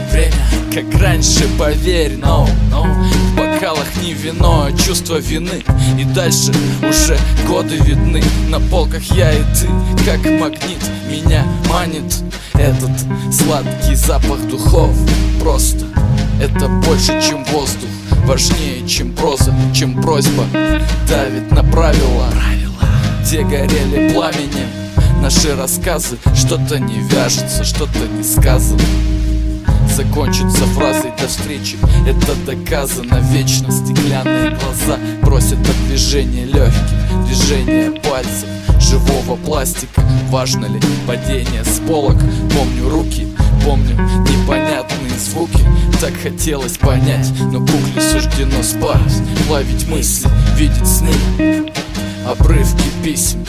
время, как раньше, поверь, но в бокалах не вино, а чувство вины. И дальше уже годы видны. На полках я и ты, как магнит, меня манит этот сладкий запах духов. Просто это больше, чем воздух, важнее, чем проза, чем просьба. Давит на правила, где горели пламенем наши рассказы. Что-то не вяжется, что-то не сказано. Закончится фразой «до встречи», это доказано. Вечно стеклянные глаза просят о движении легких, движения пальцев живого пластика. Важно ли падение с полок? Помню руки, помню непонятные звуки. Так хотелось понять, но кукле суждено спать, ловить мысли, видеть сны, обрывки писем.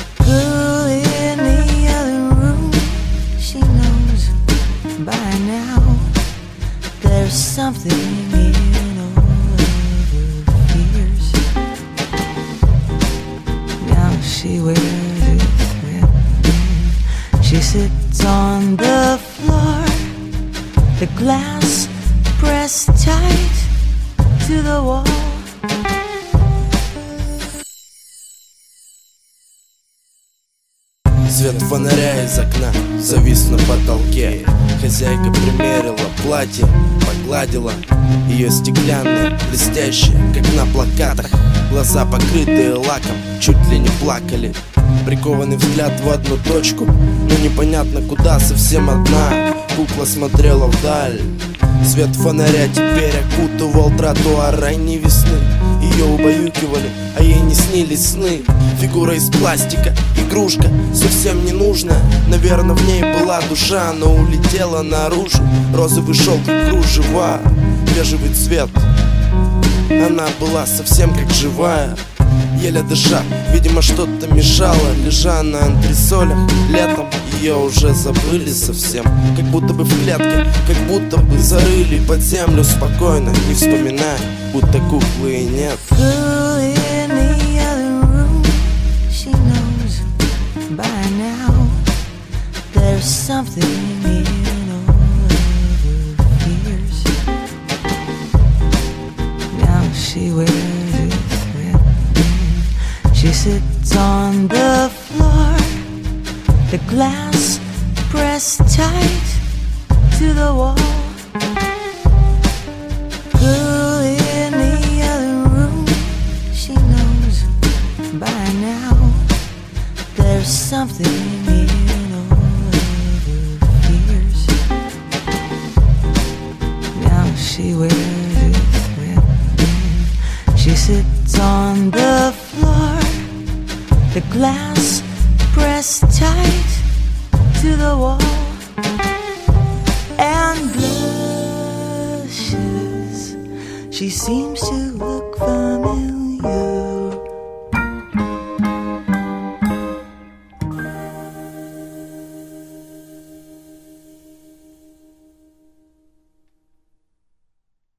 There's something in all of her fears. Now she wears it threadbare. She sits on the floor, the glass pressed tight to the wall. Свет фонаря из окна завис на потолке. Хозяйка примерила платье, погладила ее стеклянные, блестящие, как на плакатах. Глаза, покрытые лаком, чуть ли не плакали. Прикованный взгляд в одну точку, но непонятно куда, совсем одна. Кукла смотрела вдаль. Свет фонаря теперь окутывал тротуар ранней весны. Ее убаюкивали, а ей не снились сны. Фигура из пластика, игрушка, совсем не нужная. Наверное, в ней была душа, но улетела наружу. Розовый шелк и кружева, бежевый цвет. Она была совсем как живая, еле дыша, видимо что-то мешало. Лежа на антресолях летом, ее уже забыли совсем. Как будто бы в клетке, как будто бы зарыли под землю спокойно, не вспоминая, будто куклы и нет. She wears it threadbare. She sits on the floor, the glass pressed tight to the wall. Girl in the other room, she knows by now there's something in all of her fears. Now she wears it threadbare. She sits on the floor, the glass pressed tight to the wall, and blushes. She seems to look